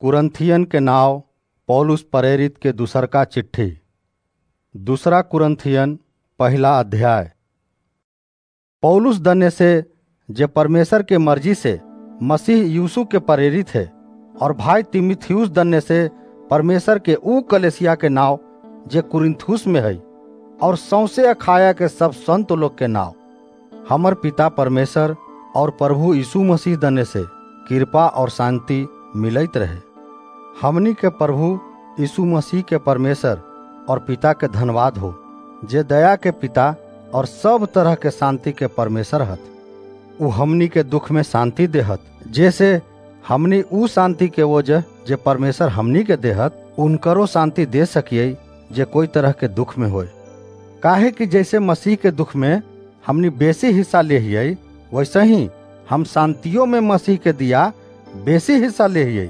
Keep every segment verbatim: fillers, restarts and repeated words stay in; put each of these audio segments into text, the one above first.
कुरन्थियन के नाव पौलुस प्रेरित के दूसरका चिट्ठी। दूसरा कुरन्थियन पहला अध्याय। पौलुस दन्ने से जे परमेश्वर के मर्जी से मसीह यीशु के प्रेरित है, और भाई तीमुथियुस दन्ने से परमेश्वर के ऊ कलेसिया के नाव जे कुरिन्थुस में है, और सौंसे अखाया के सब संत लोग के नाव। हमर पिता परमेश्वर और प्रभु यीशु मसीह दन्ने से कृपा और शांति मिलत रहे। हमनी के प्रभु यीशु मसीह के परमेश्वर और पिता के धन्यवाद हो, जे दया के पिता और सब तरह के शांति के परमेश्वर हत। उ हमनी के दुख में शांति देहत, जैसे हमनी उ शांति के वजह जे परमेश्वर हमनी के देहत उनकरो शांति दे सकिए जे कोई तरह के दुख में होए। काहे कि जैसे मसीह के दुख में हमनी बेसी हिस्सा ले हिये, वैसे ही हम शांतियों में मसीह के दिया बेसी हिस्सा ले हिये।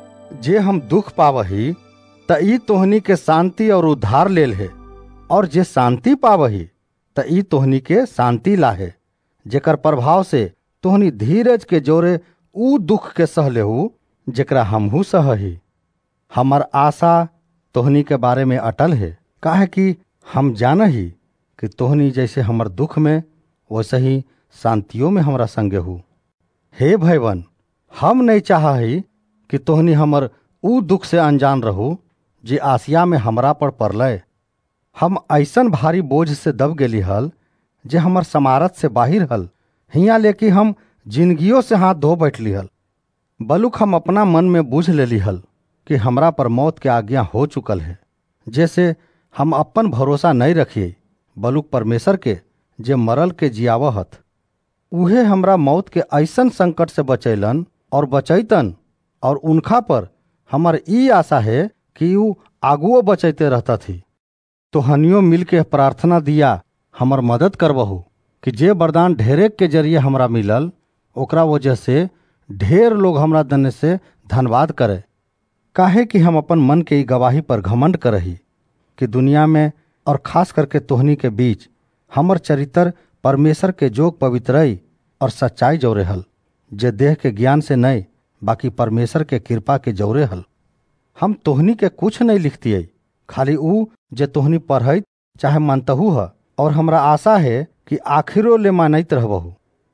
जे हम दुख पावही त ई तोहनी के शांति और उद्धार लेल है, और जे शांति पावही त ई तोहनी के शांति लाहे, जेकर प्रभाव से तोहनी धीरज के जोरे ऊ दुख के सह लेहू जेकरा हमहू सहही। हमर आशा तोहनी के बारे में अटल है, काहे कि हम जानही कि तोहनी जैसे हमर दुख में वैसे ही शांतियों में हमरा संगे हूँ। हे भैवन, हम नहीं चाहही कि तोहनी हमर ऊ दुख से अनजान रहू जे आसिया में हमरा पर पड़लय। हम ऐसन भारी बोझ से दब गेली हल जे हमर समारत से बाहिर हल। हिया लेकि हम जिंदगियों से हाथ धो बैठली हल। बलुक हम अपना मन में बूझ लेली हल कि हमरा पर मौत के आज्ञा हो चुकल है। जैसे हम अपन भरोसा नहीं रखिए, बलुक परमेश्वर के जे मरल के जियावहत। उहे हमरा मौत के ऐसन संकट से बचैलन और बचैतन, और उनका पर हमर ई आशा है कि ऊ आगुओ बचैते रहता थी। तो हनियो मिल के प्रार्थना दिया हमर मदद करबहू कि जे वरदान ढेरे के जरिए हमरा मिलल, ओकरा वजह से ढेर लोग हमरा दन्ने से धन्यवाद करे। काहे कि हम अपन मन के ई गवाही पर घमंड करही कि दुनिया में और खास करके तोहनी के बीच हमर चरित्र परमेश्वर के जोग पवित्रई और सच्चाई जौरे हल, जे देह के ज्ञान से नहीं बाकी परमेश्वर के कृपा के जौरे हल। हम तोहनी के कुछ नहीं लिखतिए, खाली ऊ जे तोहनी पढ़त चाहे मानतहू है, और हमरा आशा है कि आखिरों ले मानत रहबहू।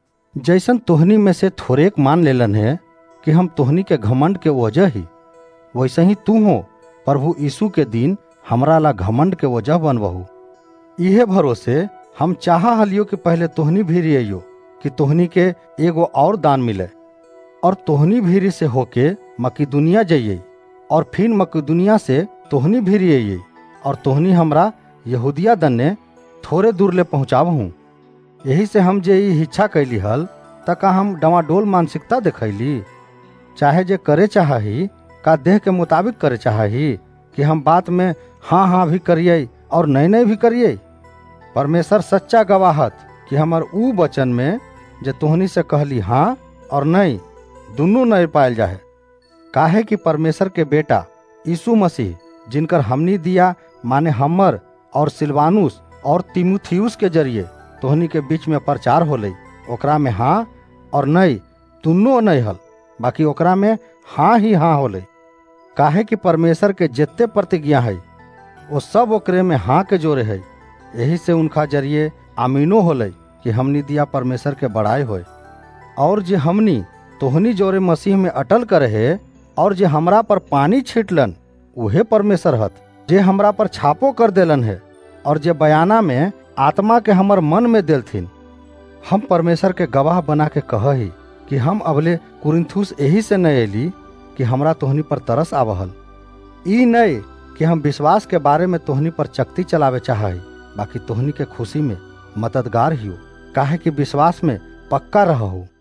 जैसन तोहनी में से थोड़ेक मान लेलन है कि हम तोहनी के घमंड के वजह ही, वैसे ही तू हो प्रभु यीशु के दिन हमरा ला घमंड के वजह बनबहू। इहे भरोसे हम चाहा हलियो कि पहले तोहनी भीरी अइयो कि तोहनी के एगो और दान मिले, और तोहनी भीरी से होके मकिदुनिया जाइए, और फिर मकिदुनिया से तोहनी भीरी अइए, और तोहनी हमरा यहूदिया दन्ने थोड़े दूर ले पहुँचाबहूँ। यही से हम जे ई इच्छा कैली हल त का हम डवाडोल मानसिकता देखैली, चाहे जे करे चाही का देह के मुताबिक करे चाही कि हम बात में हाँ हाँ भी करिए और नहीं नहीं भी करिए। परमेश्वर सच्चा गवाहत कि हमर ऊ वचन में जे तोहनी से कहली हाँ और नहीं दुनू नहीं पायल जाए। काहे कि परमेश्वर के बेटा यीशु मसीह जिनकर हमनी दिया माने हमर और सिलवानुस और तीमुथियुस के जरिए तोहनी के बीच में प्रचार होले, ओकरा में हाँ और नहीं दुनू नहीं हल, बाकी ओकरा में हाँ ही हाँ होले। काहे कि परमेश्वर के जितने प्रतिज्ञा है वो सब ओकरे में हाँ के जोरे है। यही से उनका जरिए आमीनो होले कि हमनी दिया परमेश्वर के बड़ाई होए। और जे हमनी तोहनी जोरे मसीह में अटल करे है, और जे हमरा पर पानी छीटलन उहे परमेश्वर हत, जे हमरा पर छापो कर देलन है, और जे बयाना में आत्मा के हमर मन में देलथिन। हम परमेश्वर के गवाह बना के कहही कि हम अबले कुरिन्थुस यही से नहीं अली कि हमरा तोहनी पर तरस आवहल। ई नहीं कि हम विश्वास के बारे में तोहनी पर चक्ति चलावे चाहे, बाकी तोहनी के खुशी में मददगार हियो। काहे कि विश्वास में पक्का रहू।